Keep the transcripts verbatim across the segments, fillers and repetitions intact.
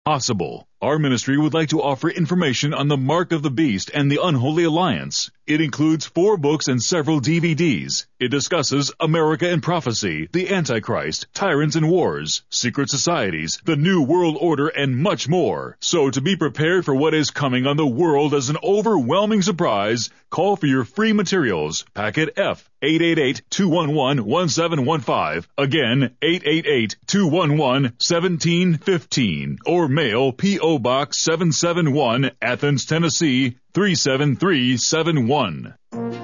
Possible. Our ministry would like to offer information on the Mark of the Beast and the Unholy Alliance. It includes four books and several D V Ds. It discusses America and prophecy, the Antichrist, tyrants and wars, secret societies, the New World Order, and much more. So to be prepared for what is coming on the world as an overwhelming surprise, call for your free materials. Packet F, eight eight eight, two one one, one seven one five. Again, eight eight eight, two one one, one seven one five. Or mail P O Box seven seven one, Athens, Tennessee, three seven three seven one.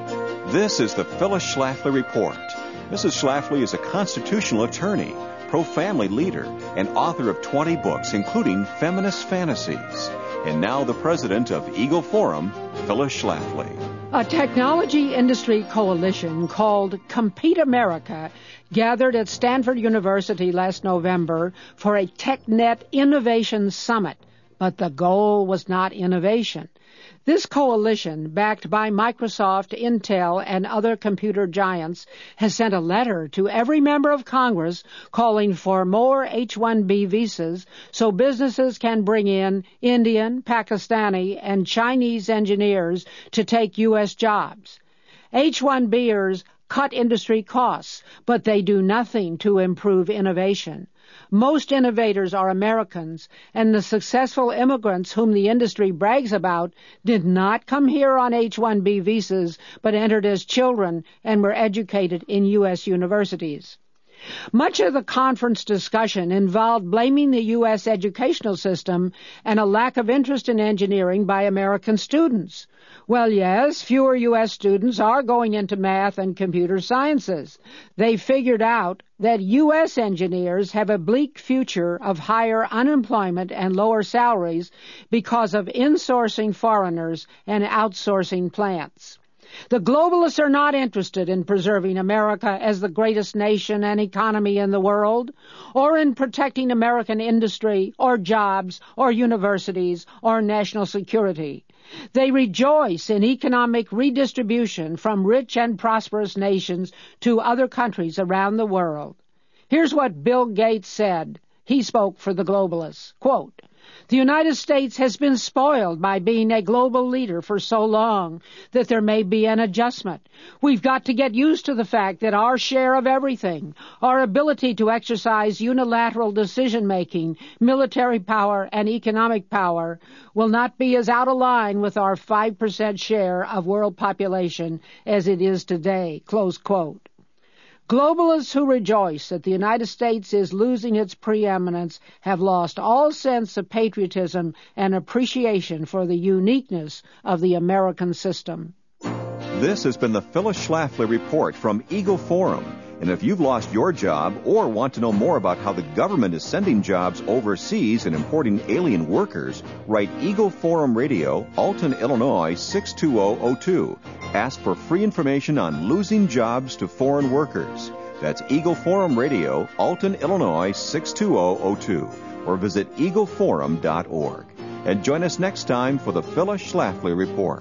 This is the Phyllis Schlafly Report. Missus Schlafly is a constitutional attorney, pro-family leader, and author of twenty books, including Feminist Fantasies. And now the president of Eagle Forum, Phyllis Schlafly. A technology industry coalition called Compete America gathered at Stanford University last November for a TechNet Innovation Summit, but the goal was not innovation. This coalition, backed by Microsoft, Intel, and other computer giants, has sent a letter to every member of Congress calling for more H one B visas so businesses can bring in Indian, Pakistani, and Chinese engineers to take U S jobs. H one Bers cut industry costs, but they do nothing to improve innovation. Most innovators are Americans, and the successful immigrants whom the industry brags about did not come here on H one B visas, but entered as children and were educated in U S universities. Much of the conference discussion involved blaming the U S educational system and a lack of interest in engineering by American students. Well, yes, fewer U S students are going into math and computer sciences. They figured out that U S engineers have a bleak future of higher unemployment and lower salaries because of insourcing foreigners and outsourcing plants. The globalists are not interested in preserving America as the greatest nation and economy in the world, or in protecting American industry, or jobs, or universities, or national security. They rejoice in economic redistribution from rich and prosperous nations to other countries around the world. Here's what Bill Gates said. He spoke for the globalists. Quote, "The United States has been spoiled by being a global leader for so long that there may be an adjustment. We've got to get used to the fact that our share of everything, our ability to exercise unilateral decision-making, military power, and economic power will not be as out of line with our five percent share of world population as it is today." Close quote. Globalists who rejoice that the United States is losing its preeminence have lost all sense of patriotism and appreciation for the uniqueness of the American system. This has been the Phyllis Schlafly Report from Eagle Forum. And if you've lost your job or want to know more about how the government is sending jobs overseas and importing alien workers, write Eagle Forum Radio, Alton, Illinois, six two zero zero two. Ask for free information on losing jobs to foreign workers. That's Eagle Forum Radio, Alton, Illinois, six two zero zero two. Or visit eagle forum dot org. And join us next time for the Phyllis Schlafly Report.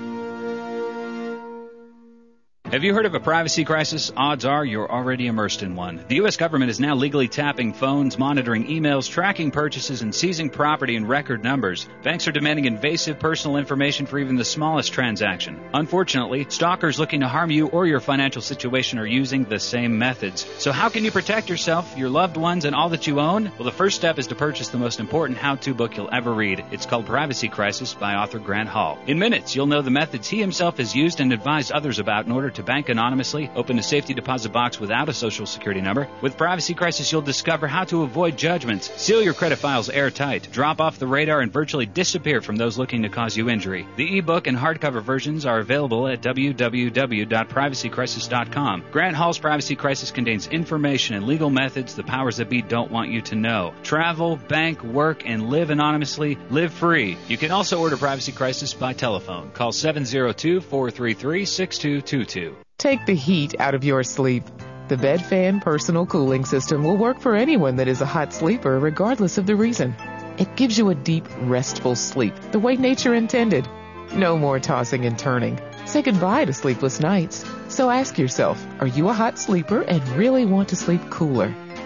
Have you heard of a privacy crisis? Odds are you're already immersed in one. The U S government is now legally tapping phones, monitoring emails, tracking purchases, and seizing property in record numbers. Banks are demanding invasive personal information for even the smallest transaction. Unfortunately, stalkers looking to harm you or your financial situation are using the same methods. So how can you protect yourself, your loved ones, and all that you own? Well, the first step is to purchase the most important how-to book you'll ever read. It's called Privacy Crisis by author Grant Hall. In minutes, you'll know the methods he himself has used and advised others about in order to bank anonymously, open a safety deposit box without a social security number. With Privacy Crisis, you'll discover how to avoid judgments, seal your credit files airtight, drop off the radar, and virtually disappear from those looking to cause you injury. The ebook and hardcover versions are available at w w w dot privacy crisis dot com. Grant Hall's Privacy Crisis contains information and legal methods the powers that be don't want you to know. Travel, bank, work, and live anonymously. Live free. You can also order Privacy Crisis by telephone. Call seven zero two, four three three, six two two two. Take the heat out of your sleep. The BedFan Personal Cooling System will work for anyone that is a hot sleeper, regardless of the reason. It gives you a deep, restful sleep, the way nature intended. No more tossing and turning. Say goodbye to sleepless nights. So ask yourself, are you a hot sleeper and really want to sleep cooler?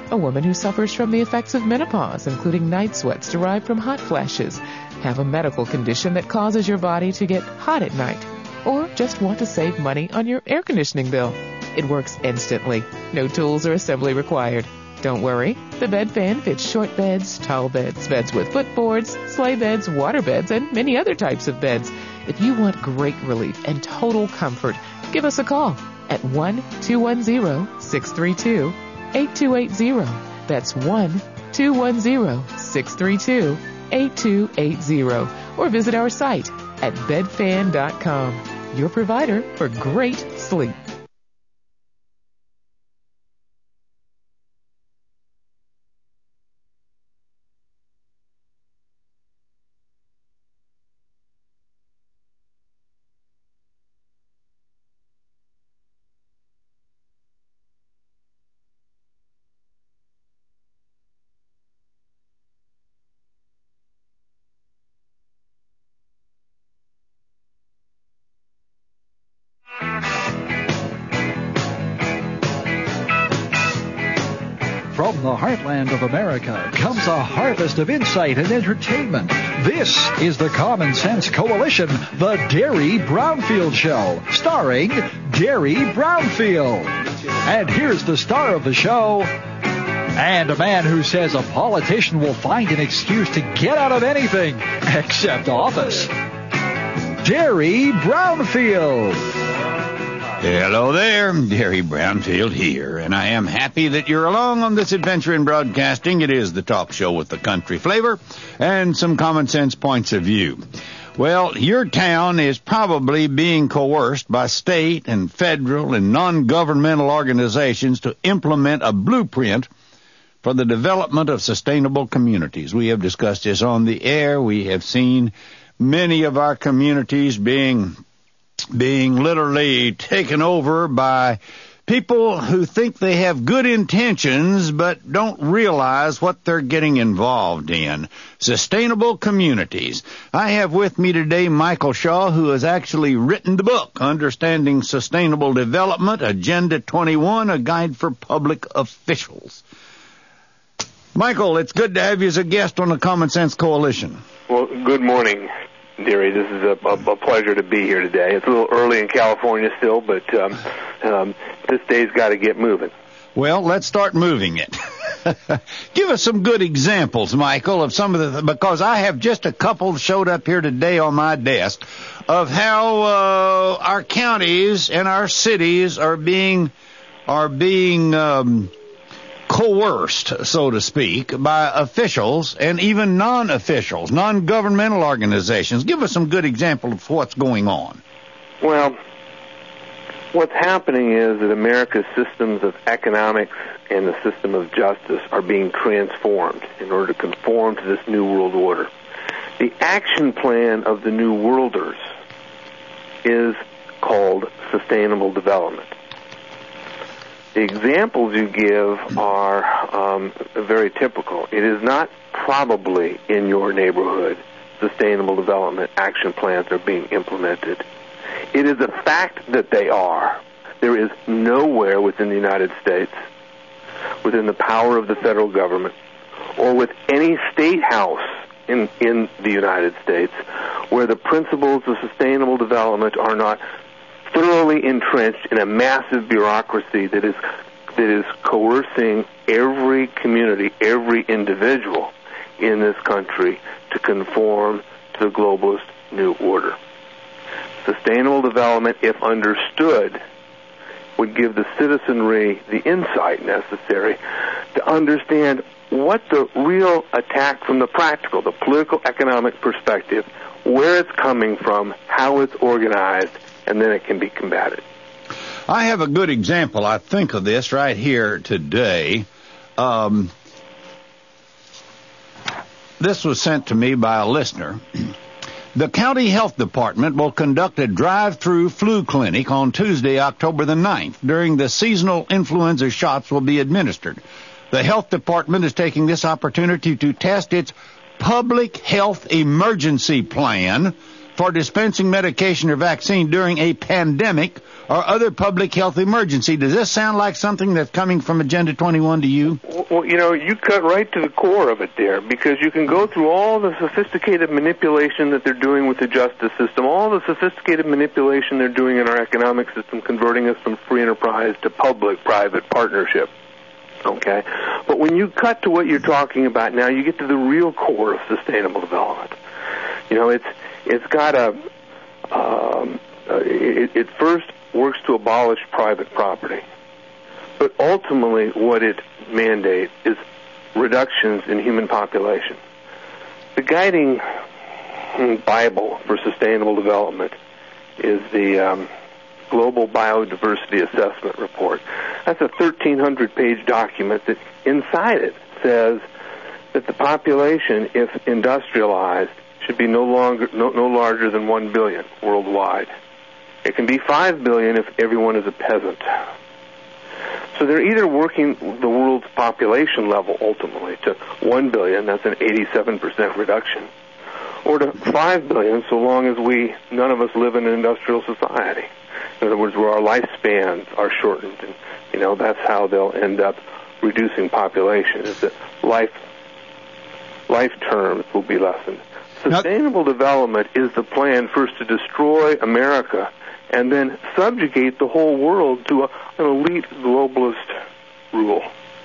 A woman who suffers from the effects of menopause, including night sweats derived from hot flashes. Have a medical condition that causes your body to get hot at night. Or just want to save money on your air conditioning bill. It works instantly. No tools or assembly required. Don't worry. The bed fan fits short beds, tall beds, beds with footboards, sleigh beds, water beds, and many other types of beds. If you want great relief and total comfort, give us a call at one two one zero, six three two, eight two eight zero. That's one two one zero, six three two, eight two eight zero. Or visit our site at bed fan dot com. Your provider for great sleep. From the heartland of America comes a harvest of insight and entertainment. This is the Common Sense Coalition, the Derry Brownfield Show, starring Derry Brownfield. And here's the star of the show, and a man who says a politician will find an excuse to get out of anything except office. Derry Brownfield. Hello there, Derry Brownfield here, and I am happy that you're along on this adventure in broadcasting. It is the talk show with the country flavor and some common sense points of view. Well, your town is probably being coerced by state and federal and non-governmental organizations to implement a blueprint for the development of sustainable communities. We have discussed this on the air. We have seen many of our communities being being literally taken over by people who think they have good intentions but don't realize what they're getting involved in. Sustainable communities. I have with me today Michael Shaw, who has actually written the book, Understanding Sustainable Development, Agenda twenty-one, a guide for public officials. Michael, it's good to have you as a guest on the Common Sense Coalition. Well, good morning, Derry. This is a, a, a pleasure to be here today. It's a little early in California still, but um, um, this day's got to get moving. Well, let's start moving it. Give us some good examples, Michael, of some of the, because I have just a couple showed up here today on my desk of how uh, our counties and our cities are being are being um, coerced, so to speak, by officials and even non-officials, non-governmental organizations. Give us some good examples of what's going on. Well, what's happening is that America's systems of economics and the system of justice are being transformed in order to conform to this new world order. The action plan of the New Worlders is called sustainable development. The examples you give are um, very typical. It is not probably in your neighborhood sustainable development action plans are being implemented. It is a fact that they are. There is nowhere within the United States, within the power of the federal government, or with any state house in, in the United States, where the principles of sustainable development are not thoroughly entrenched in a massive bureaucracy that is that is coercing every community, every individual in this country to conform to the globalist new order. Sustainable development, if understood, would give the citizenry the insight necessary to understand what the real attack from the practical, the political economic perspective, where it's coming from, how it's organized, and then it can be combated. I have a good example, I think, of this right here today. Um, this was sent to me by a listener. The county health department will conduct a drive-through flu clinic on Tuesday, October the ninth. During the seasonal influenza shots will be administered. The health department is taking this opportunity to test its public health emergency plan for dispensing medication or vaccine during a pandemic or other public health emergency. Does this sound like something that's coming from Agenda twenty-one to you? Well, you know, you cut right to the core of it there, because you can go through all the sophisticated manipulation that they're doing with the justice system, all the sophisticated manipulation they're doing in our economic system, converting us from free enterprise to public-private partnership. Okay? But when you cut to what you're talking about now, you get to the real core of sustainable development. You know, it's it's got a, um, uh, it, it first works to abolish private property. But ultimately what it mandates is reductions in human population. The guiding Bible for sustainable development is the um, Global Biodiversity Assessment Report. That's a thirteen hundred page document that inside it says that the population, if industrialized, should be no longer no, no larger than one billion worldwide. It can be five billion if everyone is a peasant. So they're either working the world's population level ultimately to one billion, that's an eighty-seven percent reduction, or to five billion so long as we, none of us live in an industrial society. In other words, where our lifespans are shortened. And, you know, that's how they'll end up reducing population, is that life, life terms will be lessened. Sustainable now, development is the plan first to destroy America and then subjugate the whole world to a, an elite globalist rule.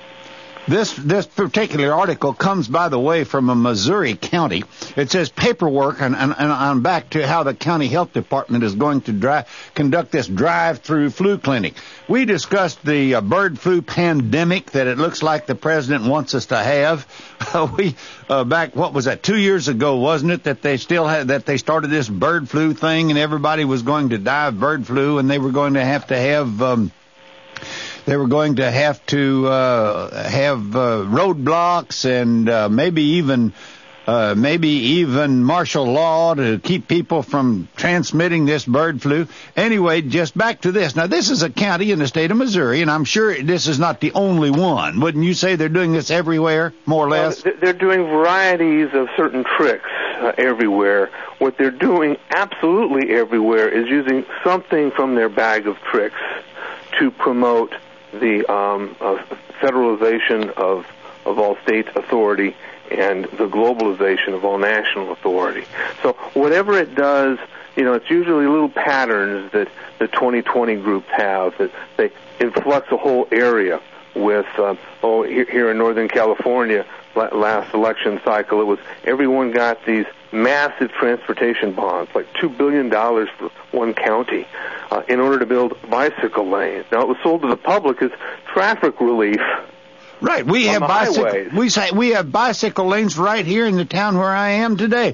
This this particular article comes, by the way, from a Missouri county. It says paperwork, and, and, and I'm back to how the county health department is going to dri- conduct this drive-through flu clinic. We discussed the uh, bird flu pandemic that it looks like the president wants us to have. Uh, we uh, back, what was that, two years ago, wasn't it, that they still had that they started this bird flu thing, and everybody was going to die of bird flu, and they were going to have to have. Um, They were going to have to uh, have uh, roadblocks and uh, maybe even uh, maybe even martial law to keep people from transmitting this bird flu. Anyway, just back to this. Now, this is a county in the state of Missouri, and I'm sure this is not the only one. Wouldn't you say they're doing this everywhere, more or less? Well, they're doing varieties of certain tricks uh, everywhere. What they're doing absolutely everywhere is using something from their bag of tricks to promote the um, uh, federalization of of all state authority and the globalization of all national authority. So whatever it does, you know, it's usually little patterns that the twenty twenty groups have, that they influx a whole area with, uh, oh, here, here in Northern California, last election cycle, it was everyone got these massive transportation bonds, like two billion dollars for one county, uh, in order to build bicycle lanes. Now, it was sold to the public as traffic relief. Right, we have bicycle, we say we have bicycle lanes right here in the town where I am today.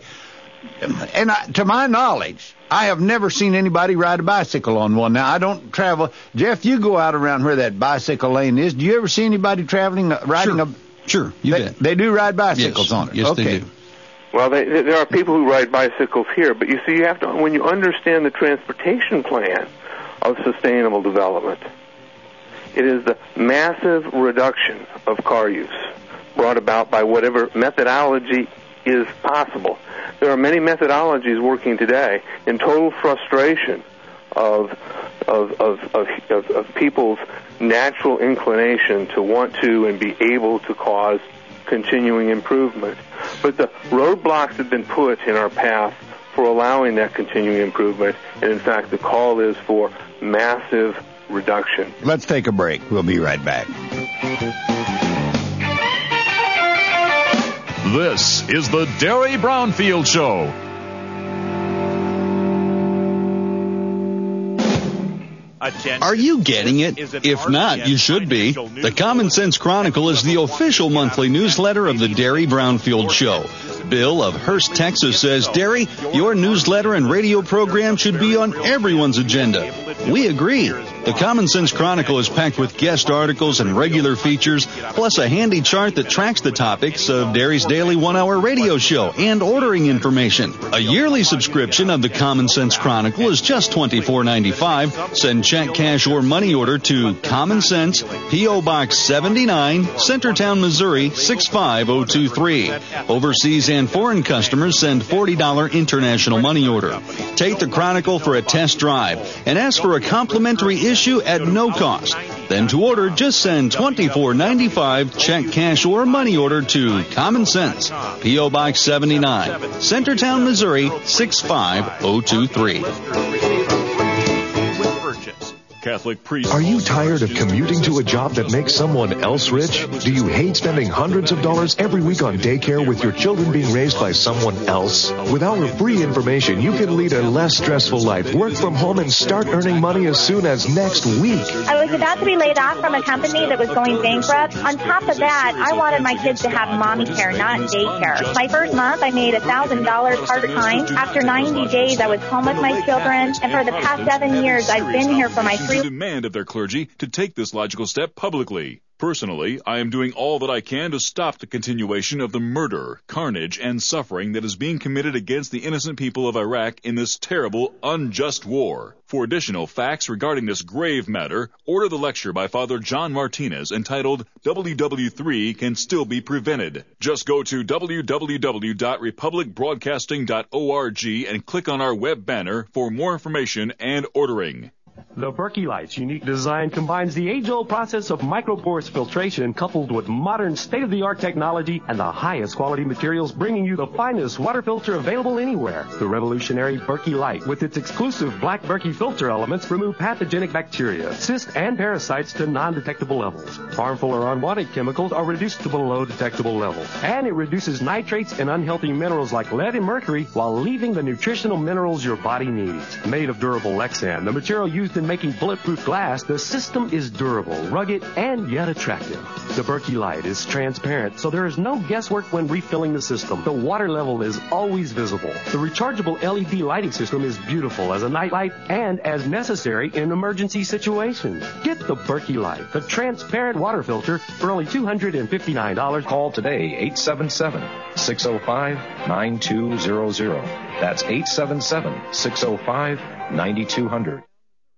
And I, to my knowledge, I have never seen anybody ride a bicycle on one. Now, I don't travel. Jeff, you go out around where that bicycle lane is. Do you ever see anybody traveling, uh, riding sure. a... Sure, you they, bet. They do ride bicycles yes. on it? Yes, okay. they do. Well, they, there are people who ride bicycles here, but you see, you have to, when you understand the transportation plan of sustainable development, it is the massive reduction of car use brought about by whatever methodology is possible. There are many methodologies working today in total frustration of of of of, of, of people's natural inclination to want to and be able to cause continuing improvement. But the roadblocks have been put in our path for allowing that continuing improvement, and in fact the call is for massive reduction. Let's take a break. We'll be right back. This is the Derry Brownfield Show. Are you getting it? If not, you should be. The Common Sense Chronicle is the official monthly newsletter of the Derry Brownfield Show. Bill of Hurst, Texas says, Derry, your newsletter and radio program should be on everyone's agenda. We agree. The Common Sense Chronicle is packed with guest articles and regular features, plus a handy chart that tracks the topics of Derry's daily one-hour radio show and ordering information. A yearly subscription of the Common Sense Chronicle is just twenty-four ninety-five. Send check, cash, or money order to Common Sense, P O. Box seventy-nine, Centertown, Missouri, six five oh two three. Overseas and foreign customers send forty dollars international money order. Take the Chronicle for a test drive and ask for a complimentary issue at no cost. Then to order, just send twenty-four ninety-five, check, cash, or money order to Common Sense, P O. Box seventy-nine, Centertown, Missouri, six five oh two three. Catholic priest. Are you tired of commuting to a job that makes someone else rich? Do you hate spending hundreds of dollars every week on daycare with your children being raised by someone else? With our free information, you can lead a less stressful life, work from home, and start earning money as soon as next week. I was about to be laid off from a company that was going bankrupt. On top of that, I wanted my kids to have mommy care, not daycare. My first month, I made one thousand dollars part-time. After ninety days, I was home with my children, and for the past seven years, I've been here for my free demand of their clergy to take this logical step publicly. Personally, I am doing all that I can to stop the continuation of the murder, carnage, and suffering that is being committed against the innocent people of Iraq in this terrible, unjust war. For additional facts regarding this grave matter, order the lecture by Father John Martinez entitled W W three Can Still Be Prevented. Just go to w w w dot republic broadcasting dot org and click on our web banner for more information and ordering. The Berkey Light's unique design combines the age-old process of microporous filtration coupled with modern state-of-the-art technology and the highest quality materials, bringing you the finest water filter available anywhere. The revolutionary Berkey Light, with its exclusive black Berkey filter elements, remove pathogenic bacteria, cysts, and parasites to non-detectable levels. Harmful or unwanted chemicals are reduced to below detectable levels. And it reduces nitrates and unhealthy minerals like lead and mercury while leaving the nutritional minerals your body needs. Made of durable Lexan, the material used in making bulletproof glass, the system is durable, rugged, and yet attractive. The Berkey Light is transparent, so there is no guesswork when refilling the system. The water level is always visible. The rechargeable L E D lighting system is beautiful as a nightlight and as necessary in emergency situations. Get the Berkey Light, the transparent water filter, for only two hundred fifty-nine dollars. Call today, eight seven seven, six oh five, nine two zero zero. That's eight seven seven, six oh five, nine two zero zero.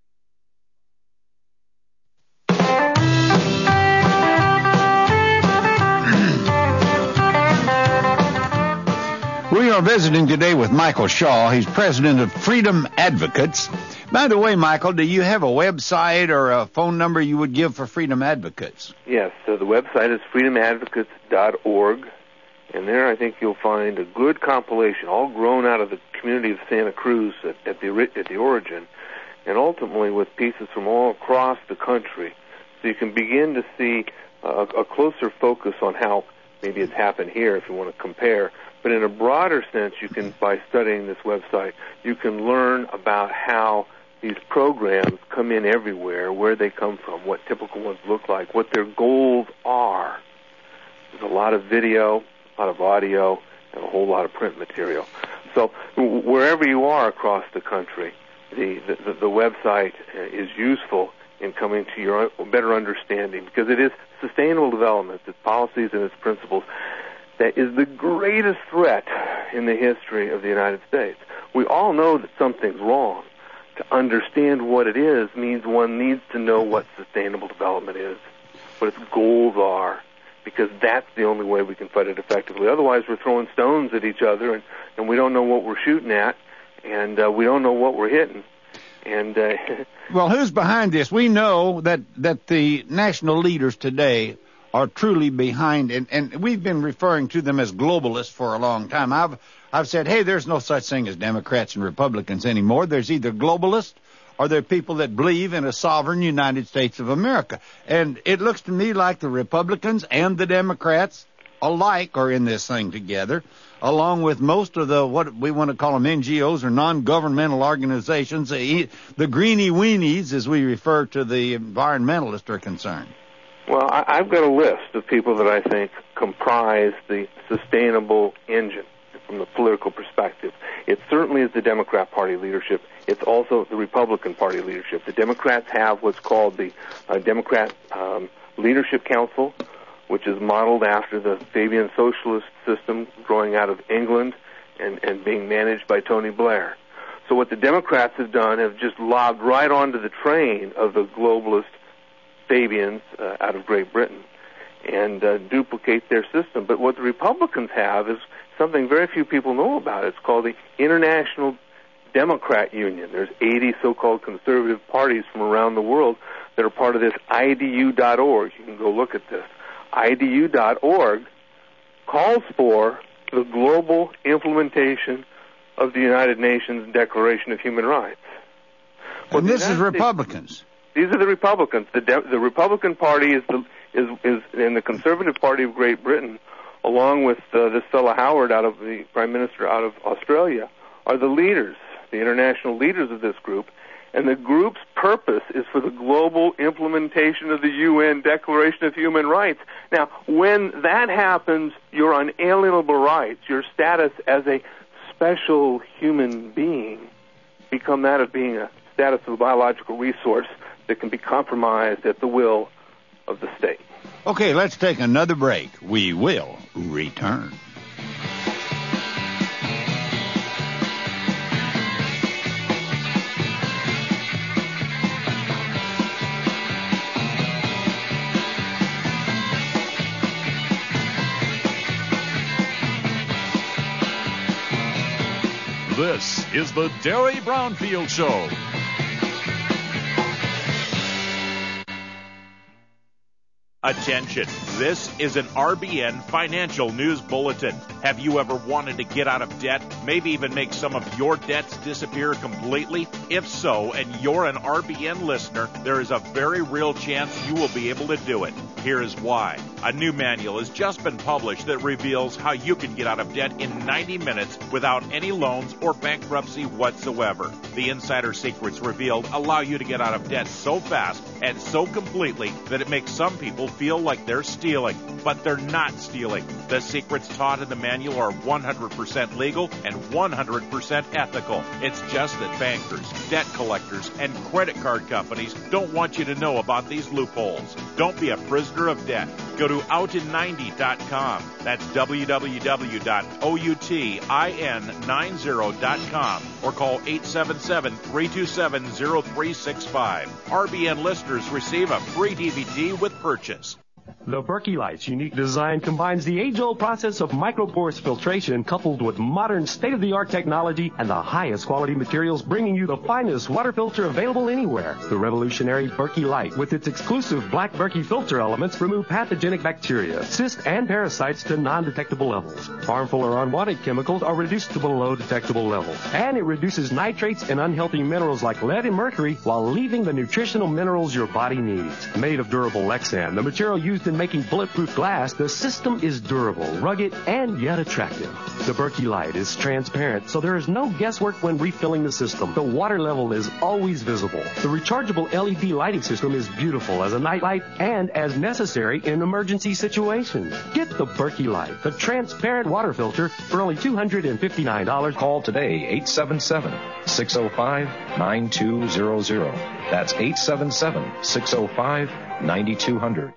We are visiting today with Michael Shaw. He's president of Freedom Advocates. By the way, Michael, do you have a website or a phone number you would give for Freedom Advocates? Yes, so the website is freedom advocates dot org, and there I think you'll find a good compilation, all grown out of the community of Santa Cruz at, at, the, at the origin, and ultimately with pieces from all across the country. So you can begin to see a, a closer focus on how maybe it's happened here if you want to compare. But in a broader sense, you can, by studying this website, you can learn about how these programs come in everywhere, where they come from, what typical ones look like, what their goals are. There's a lot of video, a lot of audio, and a whole lot of print material. So wherever you are across the country, the, the, the website is useful in coming to your better understanding, because it is sustainable development, its policies and its principles, that is the greatest threat in the history of the United States. We all know that something's wrong. To understand what it is means one needs to know what sustainable development is, what its goals are, because that's the only way we can fight it effectively. Otherwise, we're throwing stones at each other, and, and we don't know what we're shooting at, and uh, we don't know what we're hitting. And uh, well, who's behind this? We know that, that the national leaders today are truly behind, and, and we've been referring to them as globalists for a long time. I've I've said, hey, there's no such thing as Democrats and Republicans anymore. There's either globalists or there are people that believe in a sovereign United States of America. And it looks to me like the Republicans and the Democrats alike are in this thing together, along with most of the, what we want to call them, N G Os or non-governmental organizations. The, the greenie weenies, as we refer to the environmentalists, are concerned. Well, I, I've got a list of people that I think comprise the sustainable engine from the political perspective. It certainly is the Democrat Party leadership. It's also the Republican Party leadership. The Democrats have what's called the uh, Democrat um, Leadership Council, which is modeled after the Fabian socialist system growing out of England and, and being managed by Tony Blair. So what the Democrats have done have just lobbed right onto the train of the globalist Fabians uh, out of Great Britain and uh, duplicate their system. But what the Republicans have is something very few people know about. It's called the International Democrat Union. There's eighty so-called conservative parties from around the world that are part of this I D U dot org. You can go look at this. I D U dot org calls for the global implementation of the United Nations Declaration of Human Rights. Well, and this is Republicans. States, these are the Republicans. The, De- the Republican Party is the is is and the Conservative Party of Great Britain, along with uh, this fellow Howard, out of the Prime Minister out of Australia, are the leaders, the international leaders of this group. And the group's purpose is for the global implementation of the U N Declaration of Human Rights. Now, when that happens, your unalienable rights, your status as a special human being, become that of being a status of a biological resource that can be compromised at the will of the state. Okay, let's take another break. We will return. This is the Derry Brownfield Show. Attention, this is an R B N financial news bulletin. Have you ever wanted to get out of debt, maybe even make some of your debts disappear completely? If so, and you're an R B N listener, there is a very real chance you will be able to do it. Here is why. A new manual has just been published that reveals how you can get out of debt in ninety minutes without any loans or bankruptcy whatsoever. The insider secrets revealed allow you to get out of debt so fast and so completely that it makes some people feel like they're stealing, but they're not stealing. The secrets taught in the manual are one hundred percent legal and one hundred percent ethical. It's just that bankers, debt collectors, and credit card companies don't want you to know about these loopholes. Don't be a prisoner of debt. Go to out in ninety dot com. That's w w w dot outin ninety dot com or call eight seven seven, three two seven, zero three six five. R B N listeners receive a free D V D with purchase. The Berkey Light's unique design combines the age-old process of micropores filtration coupled with modern state-of-the-art technology and the highest quality materials, bringing you the finest water filter available anywhere. The revolutionary Berkey Light, with its exclusive black Berkey filter elements, remove pathogenic bacteria, cysts, and parasites to non-detectable levels. Harmful or unwanted chemicals are reduced to below detectable levels. And it reduces nitrates and unhealthy minerals like lead and mercury while leaving the nutritional minerals your body needs. Made of durable Lexan, the material used in making bulletproof glass, the system is durable, rugged, and yet attractive. The Berkey Light is transparent, so there is no guesswork when refilling the system. The water level is always visible. The rechargeable L E D lighting system is beautiful as a nightlight and as necessary in emergency situations. Get the Berkey Light, the transparent water filter, for only two hundred fifty-nine dollars. Call today, eight seven seven, six oh five, nine two zero zero. That's eight seven seven, six oh five, nine two hundred.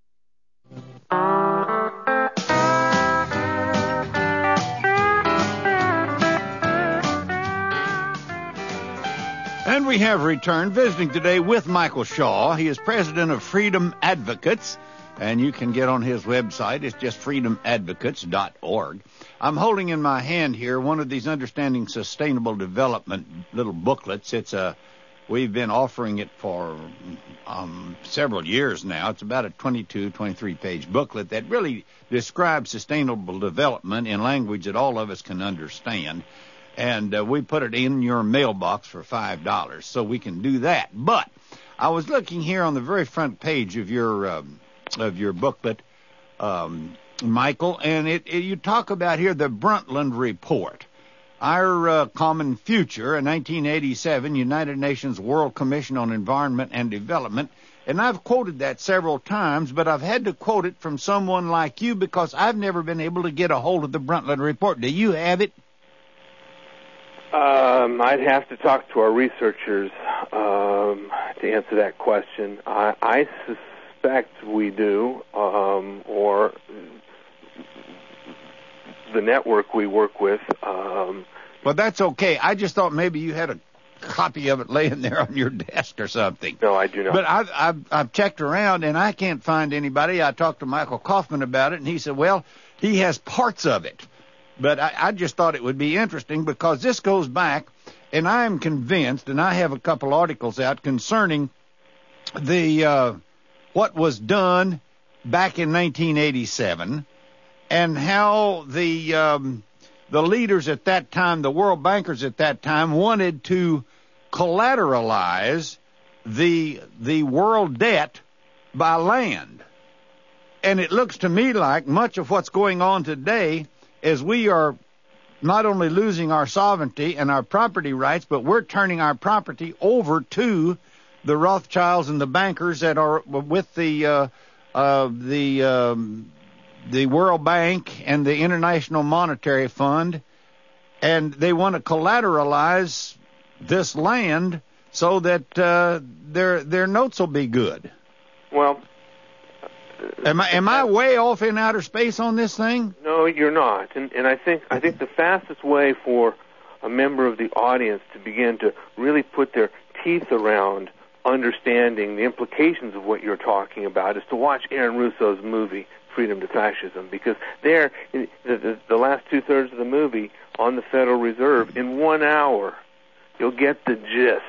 And we have returned, visiting today with Michael Shaw. He is president of Freedom Advocates, and you can get on his website. It's just freedom advocates dot org. I'm holding in my hand here one of these Understanding Sustainable Development little booklets. It's a We've been offering it for um, several years now. It's about a twenty-two, twenty-three page booklet that really describes sustainable development in language that all of us can understand. And uh, we put it in your mailbox for five dollars, so we can do that. But I was looking here on the very front page of your um, of your booklet, um, Michael, and it, it you talk about here the Brundtland Report. Our uh, Common Future, a nineteen eighty-seven United Nations World Commission on Environment and Development. And I've quoted that several times, but I've had to quote it from someone like you because I've never been able to get a hold of the Brundtland Report. Do you have it? Um, I'd have to talk to our researchers um, to answer that question. I, I suspect we do, um, or the network we work with. Um, well, that's okay. I just thought maybe you had a copy of it laying there on your desk or something. No, I do not. But I've, I've, I've checked around, and I can't find anybody. I talked to Michael Kaufman about it, and he said, well, he has parts of it. But I, I just thought it would be interesting because this goes back, and I am convinced, and I have a couple articles out concerning the uh, what was done back in nineteen eighty-seven and how the um, the leaders at that time, the world bankers at that time, wanted to collateralize the the world debt by land. And it looks to me like much of what's going on today is we are not only losing our sovereignty and our property rights, but we're turning our property over to the Rothschilds and the bankers that are with the uh, uh, the um, the World Bank and the International Monetary Fund, and they want to collateralize this land so that uh, their their notes will be good. Well, am I am I way off in outer space on this thing? No, you're not. And and I think I think the fastest way for a member of the audience to begin to really put their teeth around understanding the implications of what you're talking about is to watch Aaron Russo's movie Freedom to Fascism, because there, the, the, the last two-thirds of the movie on the Federal Reserve, in one hour, you'll get the gist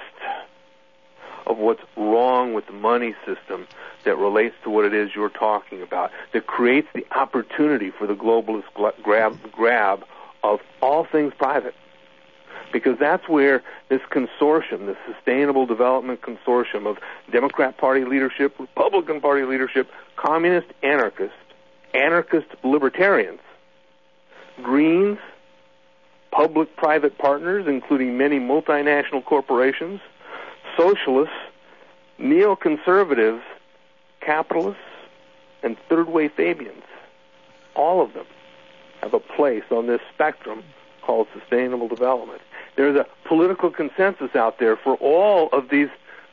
of what's wrong with the money system that relates to what it is you're talking about, that creates the opportunity for the globalist grab, grab of all things private. Because that's where this consortium, the Sustainable Development Consortium of Democrat Party leadership, Republican Party leadership, communist anarchists, anarchist libertarians, Greens, public-private partners, including many multinational corporations, socialists, neoconservatives, capitalists, and third-way Fabians. All of them have a place on this spectrum called sustainable development. There's a political consensus out there for all of these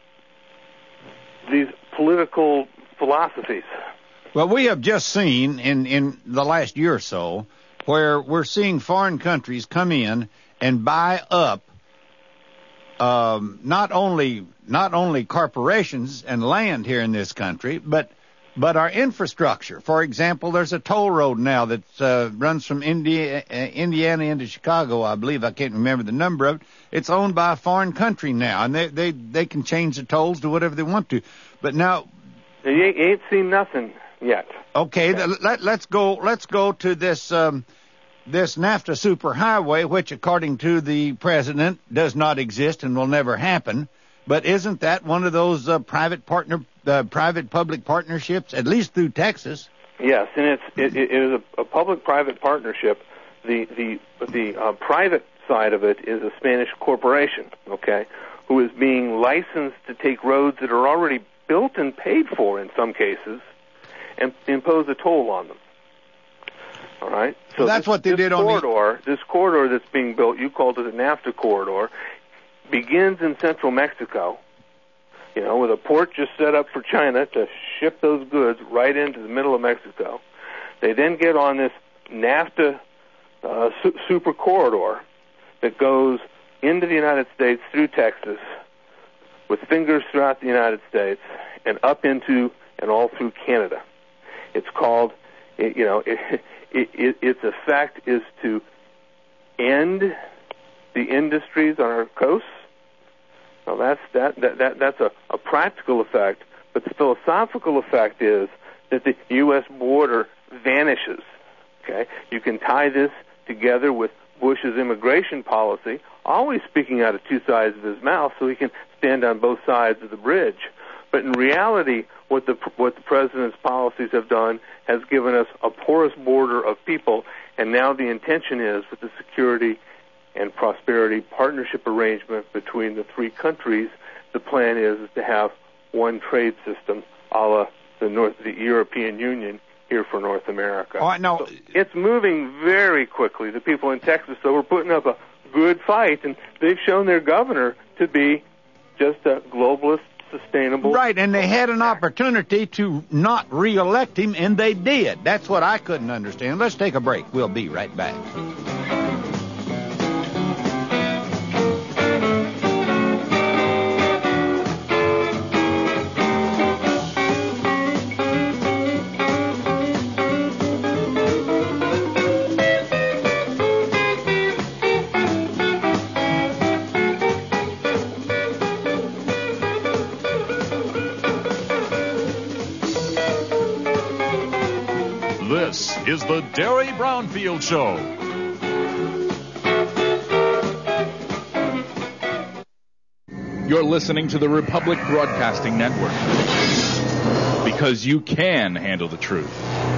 these political philosophies. Well, we have just seen in, in the last year or so where we're seeing foreign countries come in and buy up um, not only not only corporations and land here in this country, but But our infrastructure, for example, there's a toll road now that uh, runs from India, uh, Indiana into Chicago, I believe. I can't remember the number of it. It's owned by a foreign country now, and they they, they can change the tolls to whatever they want to. But now, you ain't seen nothing yet. Okay, okay. Th- let, let's go. Let's go to this um, this NAFTA superhighway, which, according to the president, does not exist and will never happen. But isn't that one of those uh, private partner? Uh, private-public partnerships, at least through Texas. Yes, and it's it, it is a, a public-private partnership. The the the uh, private side of it is a Spanish corporation, okay, who is being licensed to take roads that are already built and paid for in some cases, and impose a toll on them. All right. So well, that's this, what they this did corridor, on the... This corridor that's being built, you called it a NAFTA corridor, begins in central Mexico. You know, with a port just set up for China to ship those goods right into the middle of Mexico. They then get on this NAFTA uh, su- super corridor that goes into the United States through Texas, with fingers throughout the United States, and up into and all through Canada. It's called, it, you know, it, it, it, its effect is to end the industries on our coasts. Well, that's that, that, that that's a, a practical effect, but the philosophical effect is that the U S border vanishes. Okay, you can tie this together with Bush's immigration policy, always speaking out of two sides of his mouth, so he can stand on both sides of the bridge. But in reality, what the what the president's policies have done has given us a porous border of people, and now the intention is with the security and prosperity partnership arrangement between the three countries, the plan is, is to have one trade system, a la the North, the European Union here for North America. Oh, no. So it's moving very quickly. The people in Texas, though, are putting up a good fight, and they've shown their governor to be just a globalist, sustainable. Right, and they had an opportunity to not re-elect him, and they did. That's what I couldn't understand. Let's take a break. We'll be right back. This is the Derry Brownfield Show. You're listening to the Republic Broadcasting Network, because you can handle the truth.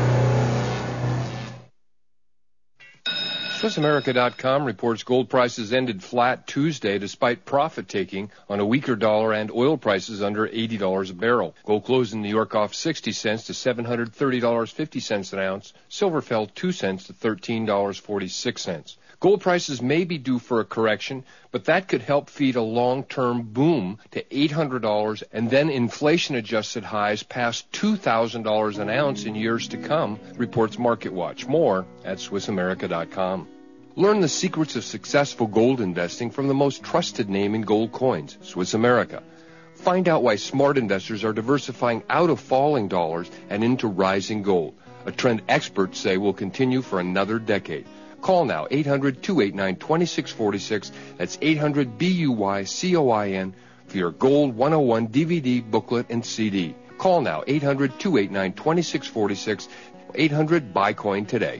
Swiss America dot com reports gold prices ended flat Tuesday despite profit-taking on a weaker dollar and oil prices under eighty dollars a barrel. Gold closed in New York off sixty cents to seven hundred thirty dollars and fifty cents an ounce. Silver fell two cents to thirteen dollars and forty-six cents. Gold prices may be due for a correction, but that could help feed a long-term boom to eight hundred dollars and then inflation-adjusted highs past two thousand dollars an ounce in years to come, reports MarketWatch. More at Swiss America dot com. Learn the secrets of successful gold investing from the most trusted name in gold coins, Swiss America. Find out why smart investors are diversifying out of falling dollars and into rising gold, a trend experts say will continue for another decade. Call now, eight hundred, two eight nine, two six four six. That's eight hundred, B U Y C O I N for your Gold one oh one D V D, booklet, and C D. Call now, eight hundred, two eight nine, two six four six. eight hundred, buy coin today.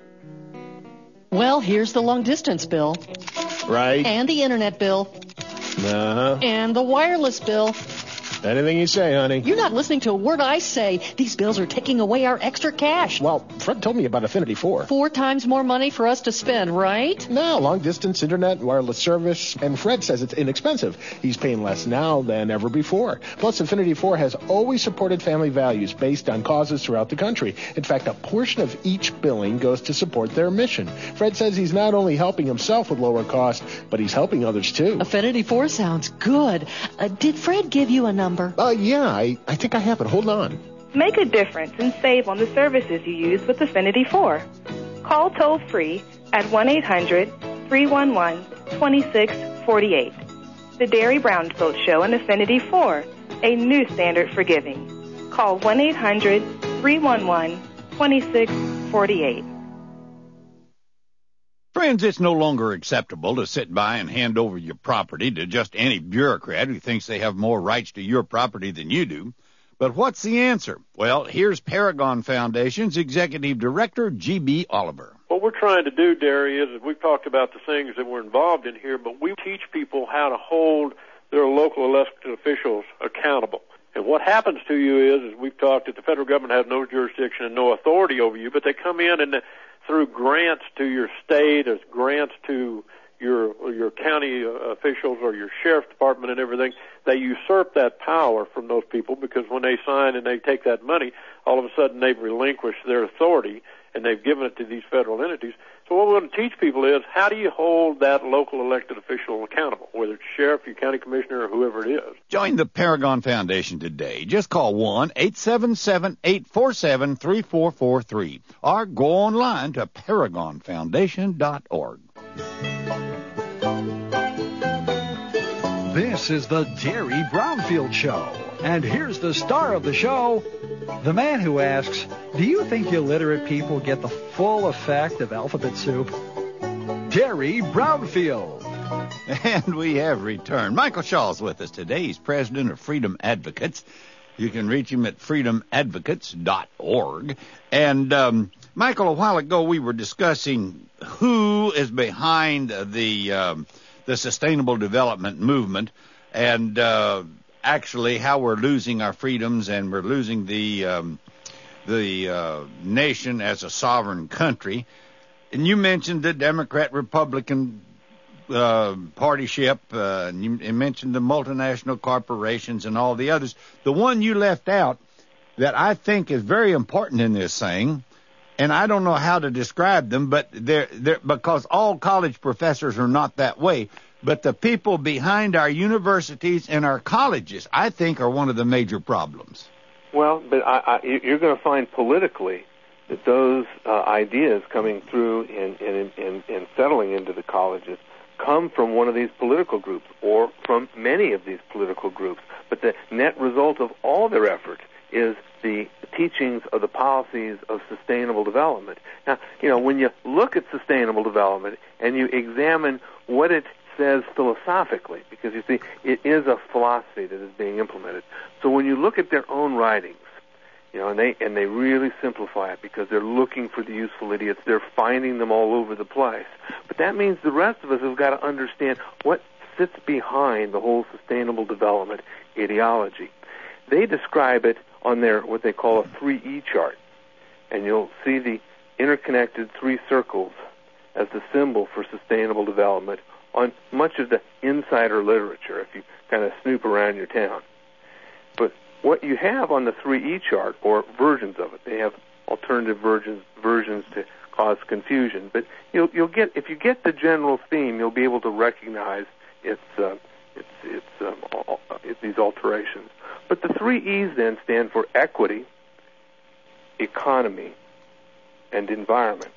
Well, here's the long-distance bill. Right. And the internet bill. Uh-huh. And the wireless bill. Anything you say, honey. You're not listening to a word I say. These bills are taking away our extra cash. Well, Fred told me about Affinity four. Four times more money for us to spend, right? No, long-distance internet, wireless service, and Fred says it's inexpensive. He's paying less now than ever before. Plus, Affinity four has always supported family values based on causes throughout the country. In fact, a portion of each billing goes to support their mission. Fred says he's not only helping himself with lower costs, but he's helping others, too. Affinity four sounds good. Uh, did Fred give you a number? Uh, yeah, I, I think I have it. Hold on. Make a difference and save on the services you use with Affinity four. Call toll-free at one eight hundred, three one one, two six four eight. The Derry Brownfield Show and Affinity four, a new standard for giving. Call one eight hundred, three one one, two six four eight. Friends, it's no longer acceptable to sit by and hand over your property to just any bureaucrat who thinks they have more rights to your property than you do. But what's the answer? Well, here's Paragon Foundation's Executive Director, G B Oliver. What we're trying to do, Derry, is we've talked about the things that we're involved in here, but we teach people how to hold their local elected officials accountable. And what happens to you is, as we've talked, that the federal government has no jurisdiction and no authority over you, but they come in and the, through grants to your state, as grants to your your county officials or your sheriff's department and everything, they usurp that power from those people, because when they sign and they take that money, all of a sudden they've relinquished their authority and they've given it to these federal entities. So what we want to teach people is, how do you hold that local elected official accountable, whether it's sheriff, your county commissioner, or whoever it is? Join the Paragon Foundation today. Just call one eight seven seven, eight four seven, three four four three or go online to paragon foundation dot org. This is the Derry Brownfield Show. And here's the star of the show, the man who asks, do you think illiterate people get the full effect of alphabet soup? Derry Brownfield. And we have returned. Michael Shaw's with us today. He's president of Freedom Advocates. You can reach him at freedom advocates dot org. And, um, Michael, a while ago we were discussing who is behind the um, the sustainable development movement, and uh, actually how we're losing our freedoms and we're losing the um, the uh, nation as a sovereign country. And you mentioned the Democrat-Republican uh, partyship, uh, and you, you mentioned the multinational corporations and all the others. The one you left out that I think is very important in this thing and I don't know how to describe them, but they're, they're because all college professors are not that way. But the people behind our universities and our colleges, I think, are one of the major problems. Well, but I, I, you're going to find politically that those uh, ideas coming through and in, in, in, in settling into the colleges come from one of these political groups or from many of these political groups. But the net result of all their effort is the teachings of the policies of sustainable development. Now, you know, when you look at sustainable development and you examine what it says philosophically, because you see, it is a philosophy that is being implemented. So when you look at their own writings, you know, and they and they really simplify it because they're looking for the useful idiots. They're finding them all over the place. But that means the rest of us have got to understand what sits behind the whole sustainable development ideology. They describe it on their what they call a three E chart, and you'll see the interconnected three circles as the symbol for sustainable development on much of the insider literature if you kind of snoop around your town. But what you have on the three E chart, or versions of it, they have alternative versions versions to cause confusion. But you'll you'll get if you get the general theme, you'll be able to recognize its uh, its its, um, all, it's these alterations. But the three E's then stand for equity, economy, and environment.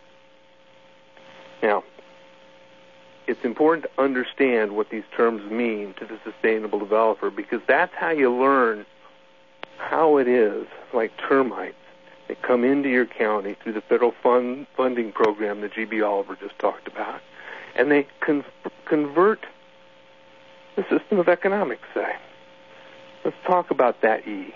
Now, it's important to understand what these terms mean to the sustainable developer, because that's how you learn how it is, like termites, that come into your county through the federal fund funding program that G B Oliver just talked about, and they con- convert the system of economics, say. Let's talk about that E.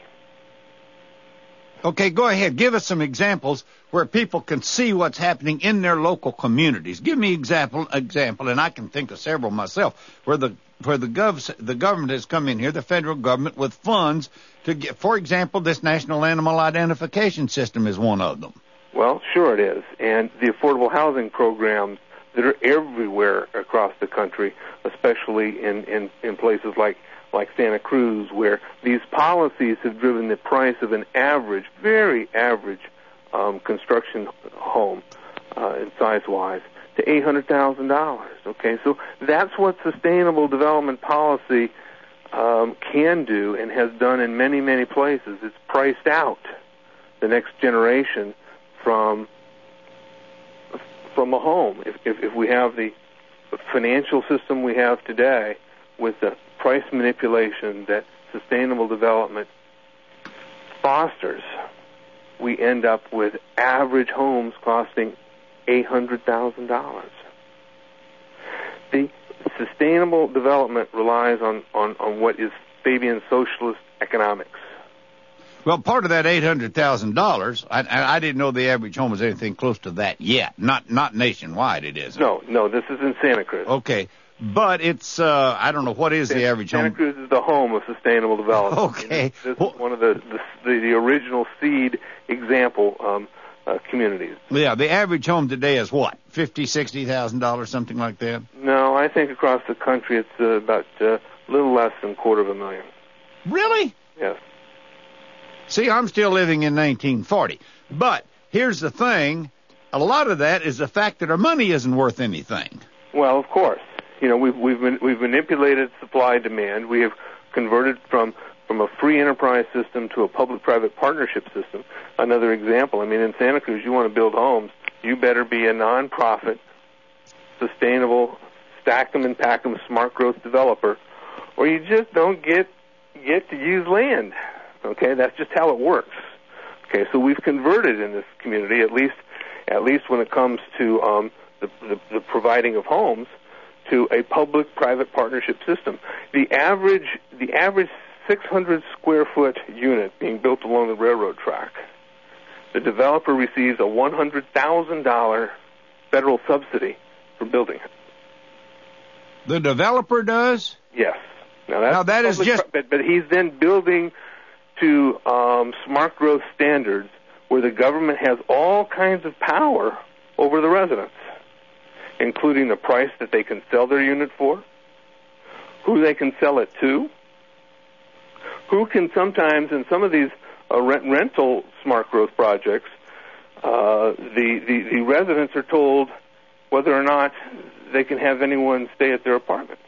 Okay, go ahead. Give us some examples where people can see what's happening in their local communities. Give me example, example, and I can think of several myself, where the where the gov the government has come in here, the federal government, with funds to get, for example, this National Animal Identification System is one of them. Well, sure it is, and the affordable housing programs that are everywhere across the country, especially in in, in places like. like Santa Cruz, where these policies have driven the price of an average, very average um, construction home uh, in size-wise to eight hundred thousand dollars. Okay, so that's what sustainable development policy um, can do and has done in many, many places. It's priced out the next generation from from a home. If, if, if we have the financial system we have today with the price manipulation that sustainable development fosters, we end up with average homes costing eight hundred thousand dollars. The sustainable development relies on, on, on what is Fabian socialist economics. Well, part of that eight hundred thousand dollars, I, I didn't know the average home was anything close to that yet. Not not nationwide, it isn't. No, no, this is in Santa Cruz. Okay. But it's, uh, I don't know, what is the average Santa home? Santa Cruz is the home of sustainable development. Okay. This, this is one of the, the, the, the original seed example um, uh, communities. Yeah, the average home today is what, fifty thousand dollars, sixty thousand dollars, something like that? No, I think across the country it's uh, about uh, a little less than a quarter of a million. Really? Yes. See, I'm still living in nineteen forty. But here's the thing, a lot of that is the fact that our money isn't worth anything. Well, of course. You know, we've we've been, we've manipulated supply demand. We have converted from from a free enterprise system to a public-private partnership system. Another example. I mean, in Santa Cruz, you want to build homes, you better be a nonprofit, sustainable, stack 'em and pack 'em smart growth developer, or you just don't get get to use land. Okay, that's just how it works. Okay, so we've converted in this community, at least at least when it comes to um, the, the the providing of homes, to a public-private partnership system. The average, the average six hundred square foot unit being built along the railroad track, the developer receives a one hundred thousand dollars federal subsidy for building it. The developer does? Yes. Now, that's now that is just... But, but he's then building to um, smart growth standards where the government has all kinds of power over the residents, including the price that they can sell their unit for, who they can sell it to, who can sometimes, in some of these uh, rent rental smart growth projects, uh, the, the the residents are told whether or not they can have anyone stay at their apartment.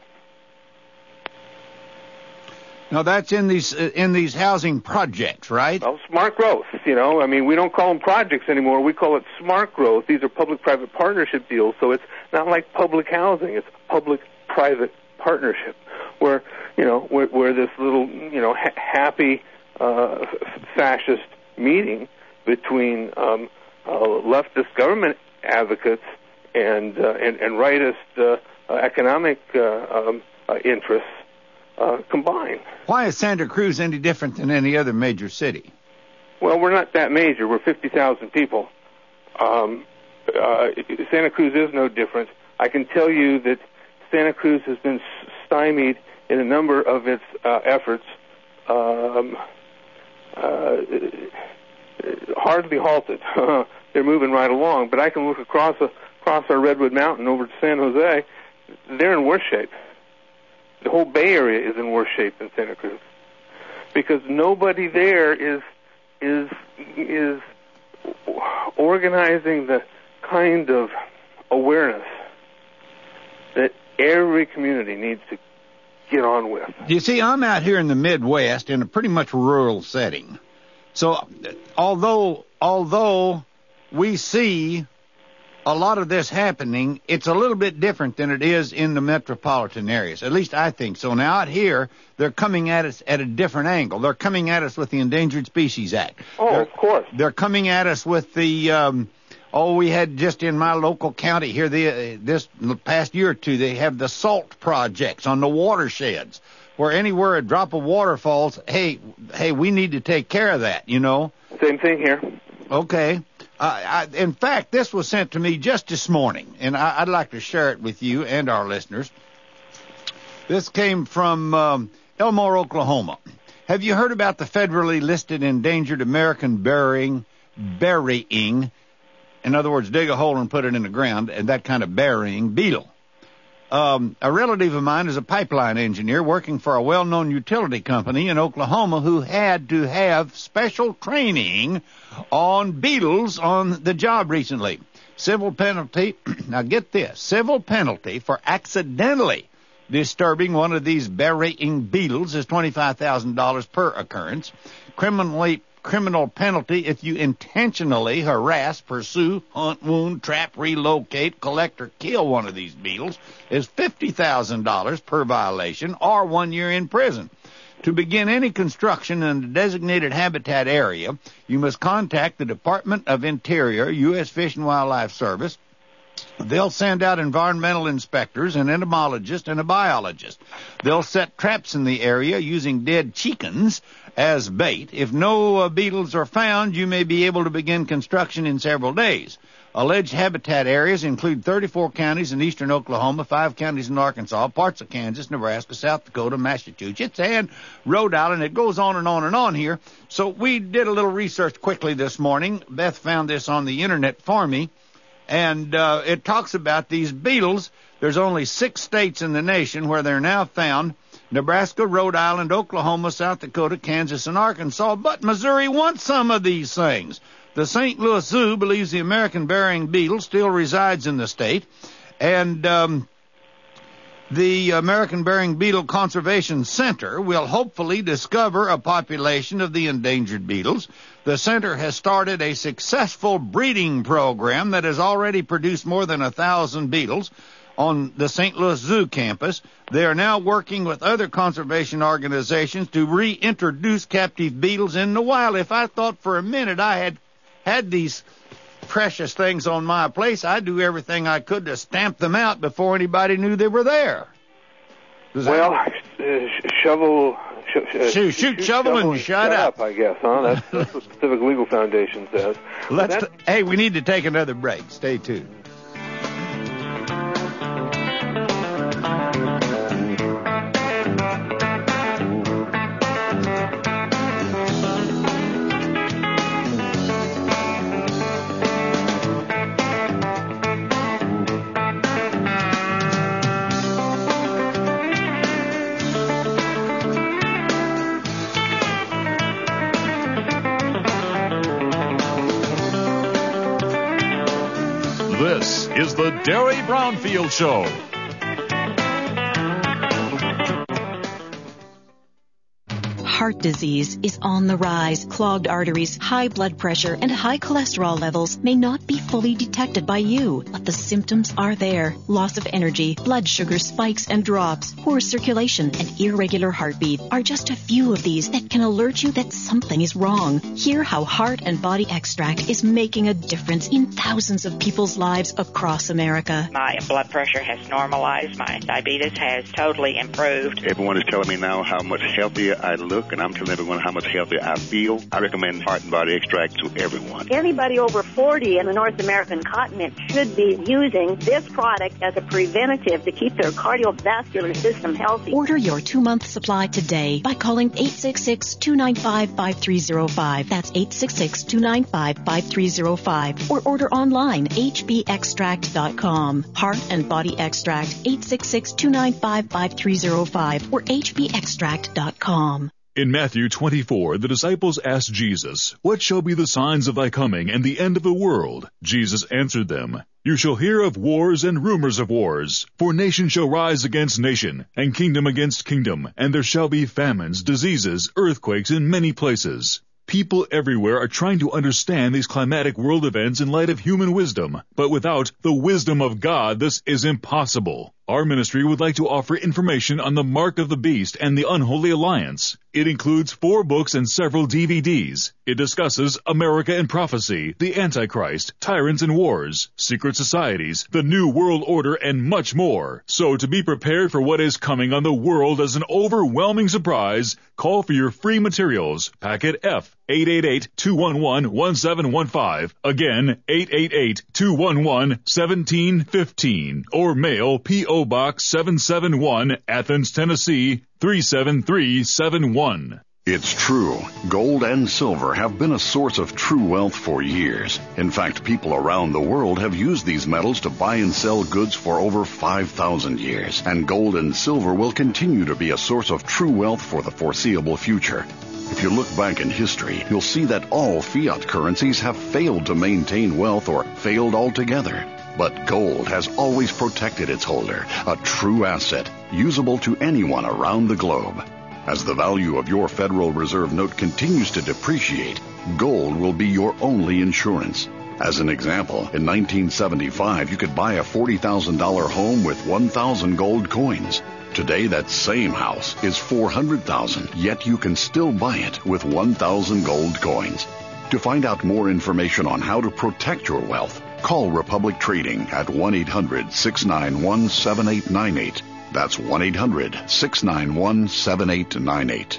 Now that's in these uh, in these housing projects, right? Well, smart growth. You know, I mean, we don't call them projects anymore. We call it smart growth. These are public-private partnership deals, so it's not like public housing. It's public-private partnership, where you know, where, where this little you know ha- happy uh, fascist meeting between um, uh, leftist government advocates and uh, and, and rightist uh, uh, economic uh, um, uh, interests uh, combine. Why is Santa Cruz any different than any other major city? Well, we're not that major. We're fifty thousand people. Um, uh, Santa Cruz is no different. I can tell you that Santa Cruz has been stymied in a number of its uh, efforts, um, uh, hardly halted. They're moving right along. But I can look across a, across our Redwood Mountain over to San Jose. They're in worse shape. The whole Bay Area is in worse shape than Santa Cruz, because nobody there is is is organizing the kind of awareness that every community needs to get on with. You see, I'm out here in the Midwest in a pretty much rural setting. So although although we see a lot of this happening, it's a little bit different than it is in the metropolitan areas. At least I think so. Now, out here, they're coming at us at a different angle. They're coming at us with the Endangered Species Act. Oh, they're, of course. They're coming at us with the, um, oh, we had just in my local county here the, uh, this past year or two, they have the SALT projects on the watersheds, where anywhere a drop of water falls, hey, hey, we need to take care of that, you know? Same thing here. Okay. Uh, I, in fact, this was sent to me just this morning, and I, I'd like to share it with you and our listeners. This came from um, Elmore, Oklahoma. Have you heard about the federally listed endangered American burying, burying, in other words, dig a hole and put it in the ground, and that kind of burying beetle? Um, a relative of mine is a pipeline engineer working for a well-known utility company in Oklahoma who had to have special training on beetles on the job recently. Civil penalty, now get this, civil penalty for accidentally disturbing one of these burying beetles is twenty-five thousand dollars per occurrence. Criminally Criminal penalty if you intentionally harass, pursue, hunt, wound, trap, relocate, collect, or kill one of these beetles is fifty thousand dollars per violation or one year in prison. To begin any construction in a designated habitat area, you must contact the Department of Interior, U S Fish and Wildlife Service. They'll send out environmental inspectors, an entomologist, and a biologist. They'll set traps in the area using dead chickens as bait. If no uh, beetles are found, you may be able to begin construction in several days. Alleged habitat areas include thirty-four counties in eastern Oklahoma, five counties in Arkansas, parts of Kansas, Nebraska, South Dakota, Massachusetts, and Rhode Island. It goes on and on and on here. So we did a little research quickly this morning. Beth found this on the internet for me. And uh, it talks about these beetles. There's only six states in the nation where they're now found: Nebraska, Rhode Island, Oklahoma, South Dakota, Kansas, and Arkansas. But Missouri wants some of these things. The Saint Louis Zoo believes the American burying beetle still resides in the state. And um, the American Burying Beetle Conservation Center will hopefully discover a population of the endangered beetles. The center has started a successful breeding program that has already produced more than a thousand beetles on the Saint Louis Zoo campus. They are now working with other conservation organizations to reintroduce captive beetles in the wild. If I thought for a minute I had had these precious things on my place, I'd do everything I could to stamp them out before anybody knew they were there. Does well, that... uh, shovel... Sh- uh, shoot, shoot, shoot, shovel, and shut, shut up. up. I guess, huh? That's, that's what Pacific Legal Foundation says. Let's. T- hey, we need to take another break. Stay tuned. is the Derry Brownfield Show. Heart disease is on the rise. Clogged arteries, high blood pressure, and high cholesterol levels may not be fully detected by you, but the symptoms are there. Loss of energy, blood sugar spikes and drops, poor circulation, and irregular heartbeat are just a few of these that can alert you that something is wrong. Hear how Heart and Body Extract is making a difference in thousands of people's lives across America. My blood pressure has normalized. My diabetes has totally improved. Everyone is telling me now how much healthier I look, and I'm telling everyone how much healthier I feel. I recommend Heart and Body Extract to everyone. Anybody over forty in the North American continent should be using this product as a preventative to keep their cardiovascular system healthy. Order your two-month supply today by calling eight six six, two nine five, five three zero five. That's eight six six, two nine five, five three zero five. Or order online, h b extract dot com. Heart and Body Extract, eight six six, two nine five, five three zero five or h b extract dot com. In Matthew twenty-four, the disciples asked Jesus, "What shall be the signs of thy coming and the end of the world?" Jesus answered them, "You shall hear of wars and rumors of wars. For nation shall rise against nation, and kingdom against kingdom, and there shall be famines, diseases, earthquakes in many places." People everywhere are trying to understand these climatic world events in light of human wisdom, but without the wisdom of God, this is impossible. Our ministry would like to offer information on the Mark of the Beast and the Unholy Alliance. It includes four books and several D V Ds. It discusses America and Prophecy, the Antichrist, Tyrants and Wars, Secret Societies, the New World Order, and much more. So to be prepared for what is coming on the world as an overwhelming surprise, call for your free materials. Packet F, eight eight eight, two one one, one seven one five. Again, eight eight eight, two one one, one seven one five. Or mail P O Box seven seven one, Athens, Tennessee, three seven three seven one. It's true. Gold and silver have been a source of true wealth for years. In fact, people around the world have used these metals to buy and sell goods for over five thousand years. And gold and silver will continue to be a source of true wealth for the foreseeable future. If you look back in history, you'll see that all fiat currencies have failed to maintain wealth or failed altogether. But gold has always protected its holder, a true asset, usable to anyone around the globe. As the value of your Federal Reserve note continues to depreciate, gold will be your only insurance. As an example, in nineteen seventy-five, you could buy a forty thousand dollars home with one thousand gold coins. Today, that same house is four hundred thousand dollars, yet you can still buy it with one thousand gold coins. To find out more information on how to protect your wealth, call Republic Trading at one eight hundred, six nine one, seven eight nine eight. That's one eight hundred, six nine one, seven eight nine eight.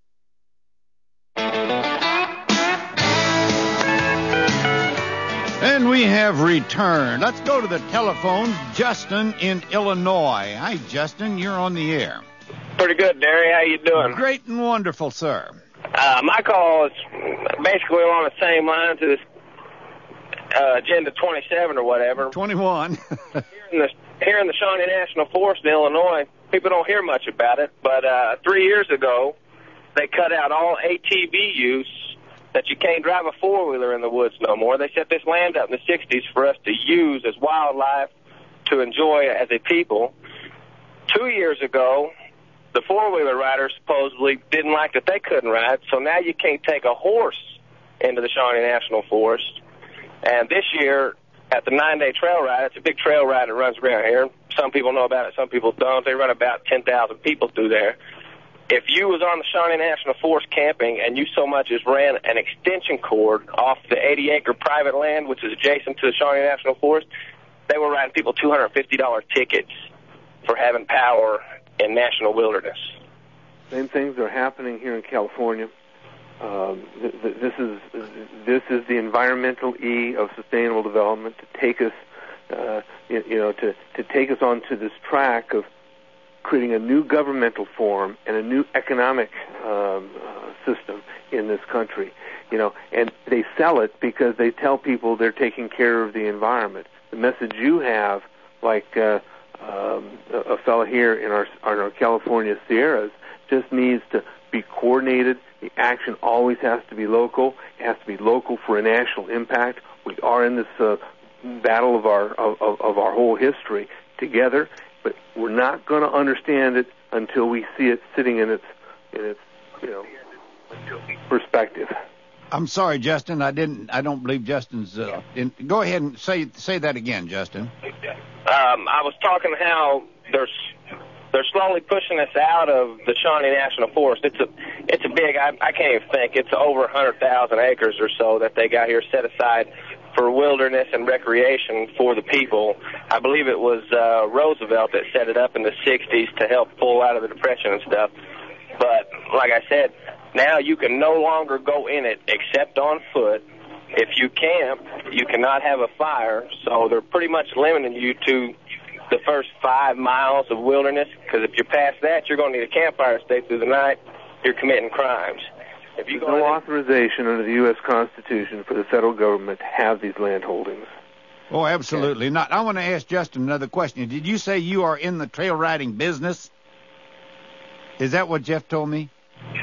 And we have returned. Let's go to the telephones. Justin in Illinois. Hi, Justin. You're on the air. Pretty good, Derry. How you doing? Great and wonderful, sir. Uh, my call is basically along the same lines as uh, Agenda twenty-seven or whatever. twenty-one. here, in the, here in the Shawnee National Forest in Illinois, people don't hear much about it, but uh, three years ago, they cut out all A T V use, that you can't drive a four-wheeler in the woods no more. They set this land up in the sixties for us to use as wildlife, to enjoy as a people. Two years ago, the four-wheeler riders supposedly didn't like that they couldn't ride, so now you can't take a horse into the Shawnee National Forest. And this year, at the nine-day trail ride, it's a big trail ride that runs around here. Some people know about it, some people don't. They run about ten thousand people through there. If you was on the Shawnee National Forest camping and you so much as ran an extension cord off the eighty-acre private land, which is adjacent to the Shawnee National Forest, they were writing people two hundred fifty dollars tickets for having power in national wilderness. Same things are happening here in California. Um, th- th- this is this is the environmental E of sustainable development to take us, uh, you, you know, to, to take us onto this track of creating a new governmental form and a new economic um, uh, system in this country. You know, and they sell it because they tell people they're taking care of the environment. The message you have, like uh, um, a fellow here in our, our California Sierras, just needs to be coordinated. The action always has to be local. It has to be local for a national impact. We are in this uh, battle of our of, of our whole history together. But we're not going to understand it until we see it sitting in its in its you know perspective. I'm sorry, Justin. I didn't. I don't believe Justin's. Uh, in, go ahead and say say that again, Justin. Um, I was talking how they're they're slowly pushing us out of the Shawnee National Forest. It's a it's a big. I, I can't even think. It's over one hundred thousand acres or so that they got here set aside for wilderness and recreation for the people. I believe it was uh, Roosevelt that set it up in the sixties to help pull out of the Depression and stuff. But like I said, now you can no longer go in it except on foot. If you camp, you cannot have a fire, so they're pretty much limiting you to the first five miles of wilderness, because if you're past that, you're going to need a campfire to stay through the night. You're committing crimes. If you There's no authorization under the U S Constitution for the federal government to have these land holdings. Oh, absolutely okay. not. I want to ask Justin another question. Did you say you are in the trail riding business? Is that what Jeff told me?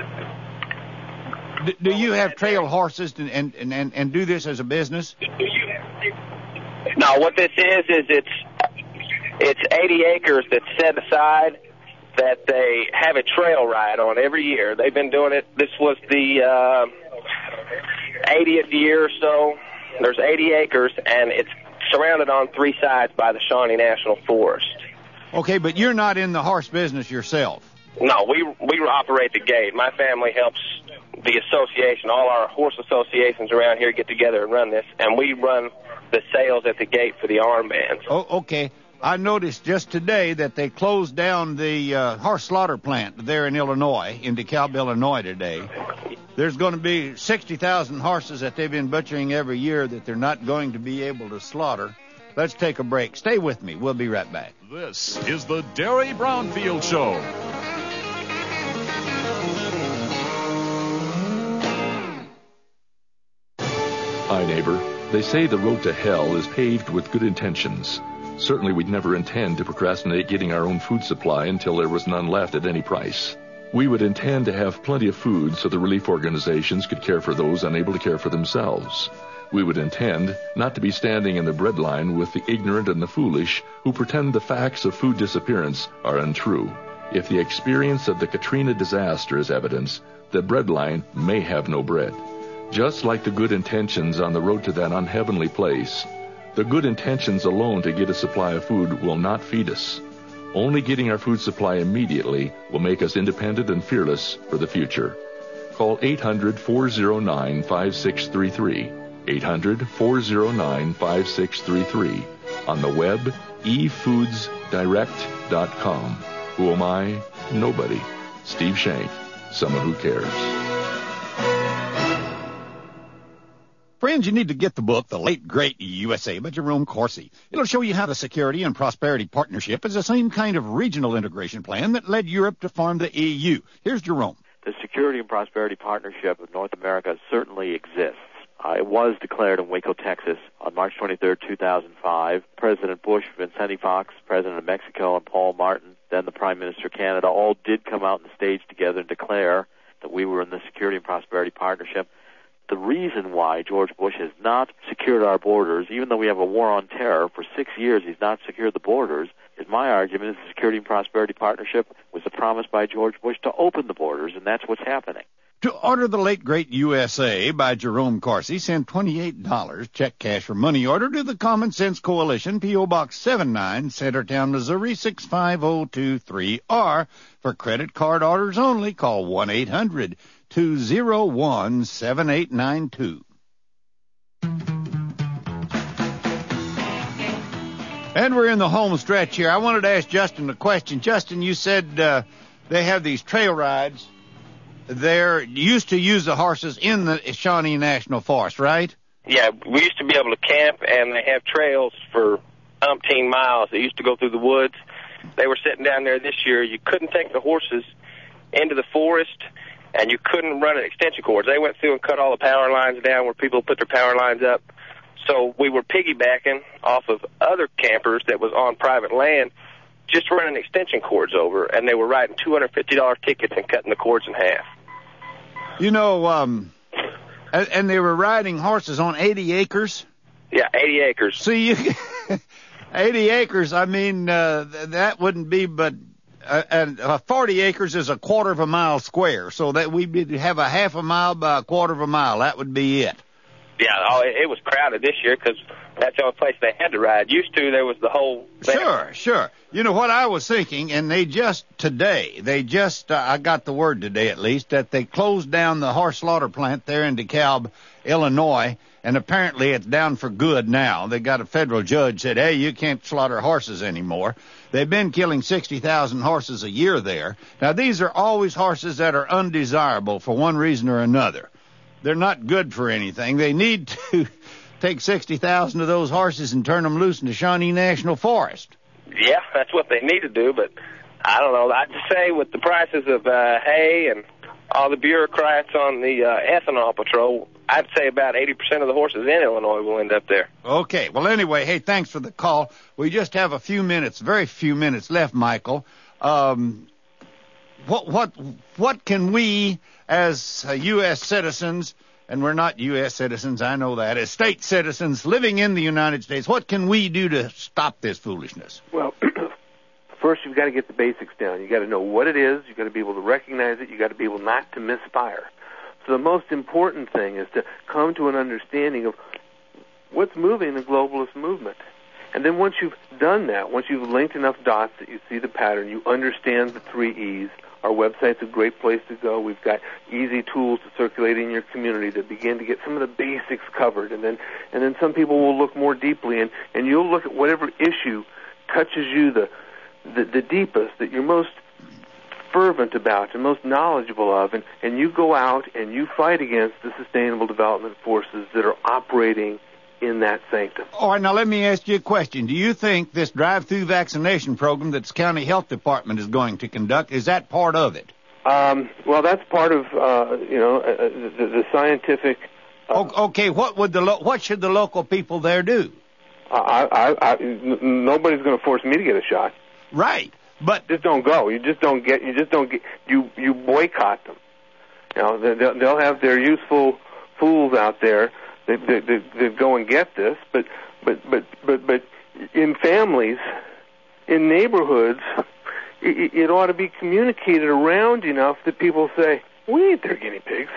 D- do you have trail horses and, and, and, and do this as a business? No, what this is, is it's it's eighty acres that's set aside that they have a trail ride on every year. They've been doing it. This was the uh, eightieth year or so. There's eighty acres, and it's surrounded on three sides by the Shawnee National Forest. Okay, but you're not in the horse business yourself. No, we we operate the gate. My family helps the association. All our horse associations around here get together and run this, and we run the sales at the gate for the armbands. Oh, okay. I noticed just today that they closed down the uh, horse slaughter plant there in Illinois, in DeKalb, Illinois today. There's going to be sixty thousand horses that they've been butchering every year that they're not going to be able to slaughter. Let's take a break. Stay with me. We'll be right back. This is the Derry Brownfield Show. Hi, neighbor. They say the road to hell is paved with good intentions. Certainly we'd never intend to procrastinate getting our own food supply until there was none left at any price. We would intend to have plenty of food so the relief organizations could care for those unable to care for themselves. We would intend not to be standing in the breadline with the ignorant and the foolish who pretend the facts of food disappearance are untrue. If the experience of the Katrina disaster is evidence, the breadline may have no bread. Just like the good intentions on the road to that unheavenly place, the good intentions alone to get a supply of food will not feed us. Only getting our food supply immediately will make us independent and fearless for the future. Call eight hundred, four oh nine, five six three three. eight hundred, four oh nine, five six three three. On the web, e foods direct dot com. Who am I? Nobody. Steve Shank. Someone who cares. Friends, you need to get the book, The Late Great U S A by Jerome Corsi. It'll show you how the Security and Prosperity Partnership is the same kind of regional integration plan that led Europe to form the E U. Here's Jerome. The Security and Prosperity Partnership of North America certainly exists. Uh, it was declared in Waco, Texas on March twenty-third, two thousand five. President Bush, Vicente Fox, President of Mexico, and Paul Martin, then the Prime Minister of Canada, all did come out on the stage together and declare that we were in the Security and Prosperity Partnership. The reason why George Bush has not secured our borders, even though we have a war on terror, for six years he's not secured the borders, is my argument is the Security and Prosperity Partnership was a promise by George Bush to open the borders, and that's what's happening. To order The Late Great U S A by Jerome Corsi, send twenty-eight dollars, check, cash, or money order to the Common Sense Coalition, P O. Box seventy-nine, Centertown, Missouri, six five zero two three. Or, for credit card orders only, call one eight hundred, two oh one, seven eight nine two. And we're in the home stretch here. I wanted to ask Justin a question. Justin, you said uh, they have these trail rides. They're used to use the horses in the Shawnee National Forest, right? Yeah, we used to be able to camp, and they have trails for umpteen miles. They used to go through the woods. They were sitting down there this year. You couldn't take the horses into the forest, and you couldn't run an extension cords. They went through and cut all the power lines down where people put their power lines up. So we were piggybacking off of other campers that was on private land, just running extension cords over, and they were writing two hundred fifty dollars tickets and cutting the cords in half. You know, um, and they were riding horses on eighty acres? Yeah, eighty acres. See, you, eighty acres, I mean, uh, th- that wouldn't be but, uh, and uh, forty acres is a quarter of a mile square, so that we'd have a half a mile by a quarter of a mile. That would be it. Yeah, oh, it, it was crowded this year because that's the only place they had to ride. Used to, there was the whole thing. Sure, sure. You know what I was thinking, and they just today, they just, uh, I got the word today at least, that they closed down the horse slaughter plant there in DeKalb, Illinois, and apparently it's down for good now. They got a federal judge said, hey, you can't slaughter horses anymore. They've been killing sixty thousand horses a year there. Now, these are always horses that are undesirable for one reason or another. They're not good for anything. They need to take sixty thousand of those horses and turn them loose in the Shawnee National Forest. Yeah, that's what they need to do, but I don't know. I'd say with the prices of uh, hay and all the bureaucrats on the uh, ethanol patrol, I'd say about eighty percent of the horses in Illinois will end up there. Okay. Well, anyway, hey, thanks for the call. We just have a few minutes, very few minutes left, Michael. Um, what, what, what can we as uh, U S citizens, and we're not U S citizens, I know that, as state citizens living in the United States, what can we do to stop this foolishness? Well, first you've got to get the basics down. You've got to know what it is. You've got to be able to recognize it. You've got to be able not to misfire. So the most important thing is to come to an understanding of what's moving the globalist movement. And then once you've done that, once you've linked enough dots that you see the pattern, you understand the three E's. Our website's a great place to go. We've got easy tools to circulate in your community to begin to get some of the basics covered. And then and then some people will look more deeply, and, and you'll look at whatever issue touches you the, the, the deepest, that you're most fervent about and most knowledgeable of, and, and you go out and you fight against the sustainable development forces that are operating in that sanctum. All right, now let me ask you a question. Do you think this drive-through vaccination program that the county health department is going to conduct, is that part of it? Um, well, that's part of, uh, you know, uh, the, the scientific... Uh, okay, what would the lo- what should the local people there do? I, I, I, n- nobody's going to force me to get a shot. Right, but... Just don't go. You just don't get, you just don't get, you, you boycott them. You know, they'll, they'll have their useful fools out there that, that, that, that go and get this, but, but, but, but, but in families, in neighborhoods, it, it ought to be communicated around enough that people say, we ain't their guinea pigs.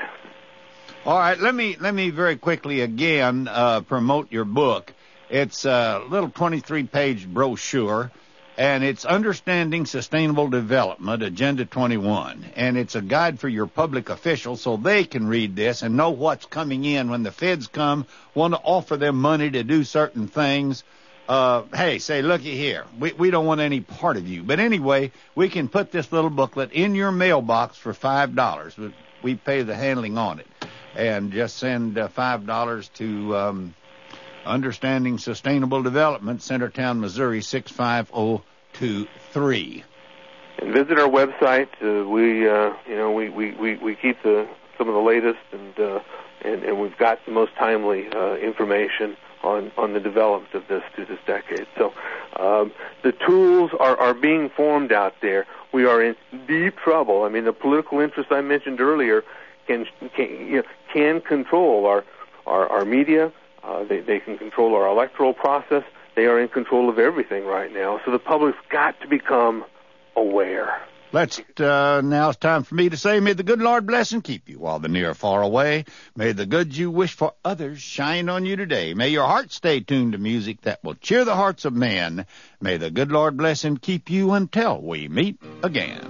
All right, let me, let me very quickly again, uh, promote your book. It's a little twenty-three page brochure, and it's Understanding Sustainable Development, Agenda twenty-one. And it's a guide for your public officials so they can read this and know what's coming in when the feds come, want to offer them money to do certain things. Uh, hey, say, looky here, we, we don't want any part of you. But anyway, we can put this little booklet in your mailbox for five dollars. We, we pay the handling on it. And just send uh, five dollars to... Um, Understanding Sustainable Development, Centertown, Missouri, six five zero two three. And visit our website. Uh, we, uh, you know, we, we, we, we keep the, some of the latest, and, uh, and and we've got the most timely uh, information on, on the development of this through this decade. So um, the tools are, are being formed out there. We are in deep trouble. I mean, the political interests I mentioned earlier can can, you know, can control our our, our media. Uh, they, they can control our electoral process. They are in control of everything right now. So the public's got to become aware. Let's, uh, now it's time for me to say, may the good Lord bless and keep you while the near are far away. May the goods you wish for others shine on you today. May your heart stay tuned to music that will cheer the hearts of men. May the good Lord bless and keep you until we meet again.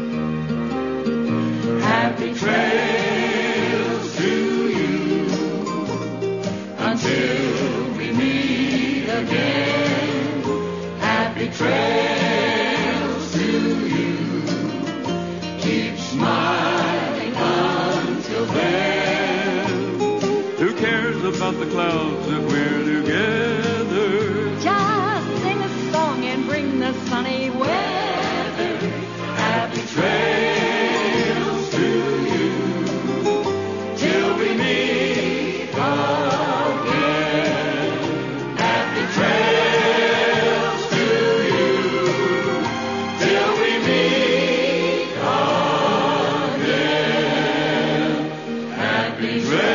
Happy trails to you until we meet again. Happy trails to you. Keep smiling until then. Who cares about the clouds if we're together? Just sing a song and bring the sunny weather. Happy trails to you till we meet again. Happy trails to you till we meet again. Happy trails.